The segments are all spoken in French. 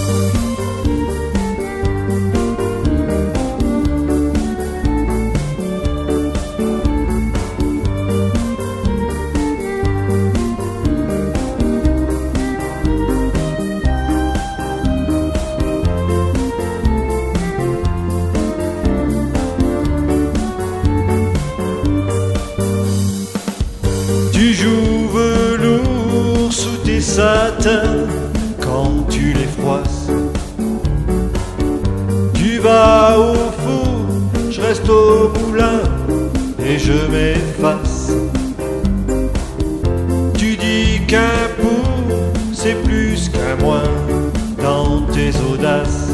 Tu joues velours sous tes satins quand tu les froisses. Tu vas au four, je reste au moulin et je m'efface. Tu dis qu'un pour c'est plus qu'un moins dans tes audaces.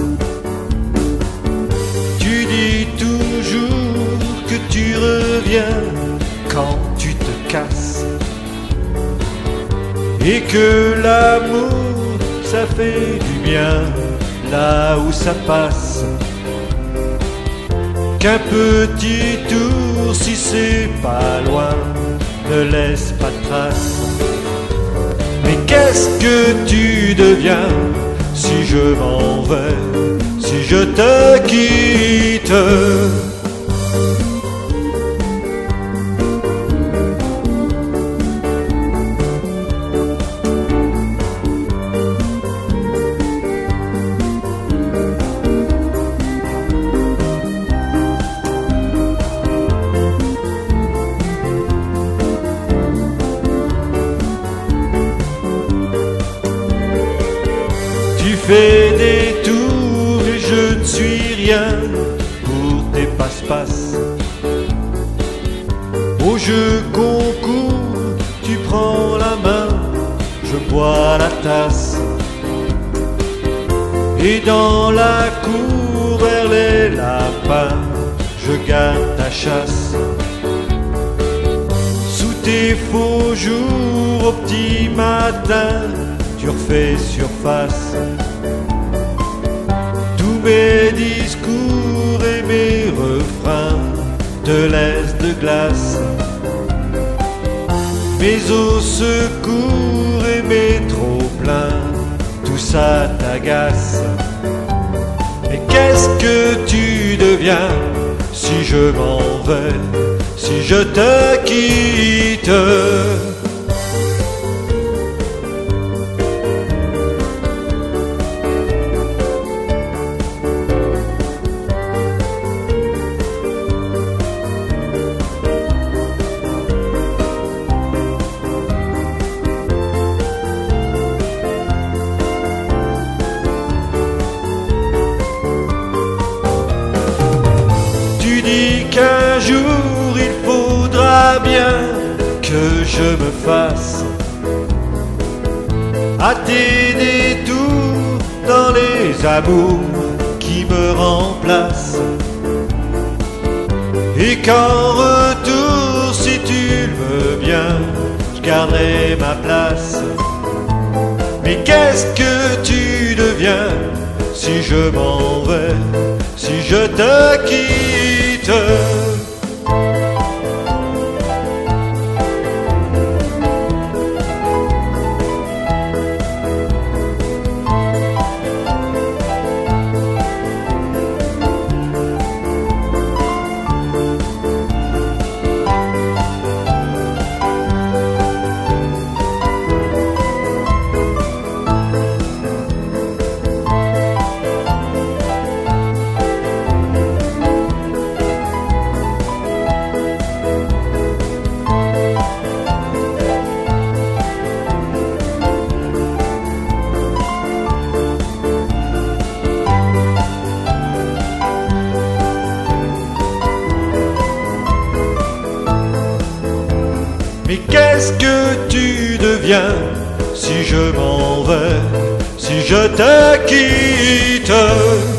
Tu dis toujours que tu reviens quand tu te casses. Et que l'amour, ça fait du bien là où ça passe. Qu'un petit tour, si c'est pas loin, ne laisse pas de trace. Mais qu'est-ce que tu deviens si je m'en vais, si je te quitte? Tu fais des tours et je ne suis rien pour tes passe-passe. Au jeu concours, tu prends la main, je bois la tasse. Et dans la cour vers les lapins, je garde ta chasse. Sous tes faux jours au petit matin, tu refais surface. Tous mes discours et mes refrains te laissent de glace. Mes au secours et mes trop-pleins, tout ça t'agace. Mais qu'est-ce que tu deviens si je m'en vais, si je te quitte? Qu'un jour il faudra bien que je me fasse à tes détours dans les amours qui me remplacent. Et qu'en retour, si tu le veux bien, je garderai ma place. Mais qu'est-ce que tu deviens si je m'en vais, si je te quitte? Mais qu'est-ce que tu deviens si je m'en vais, si je te quitte?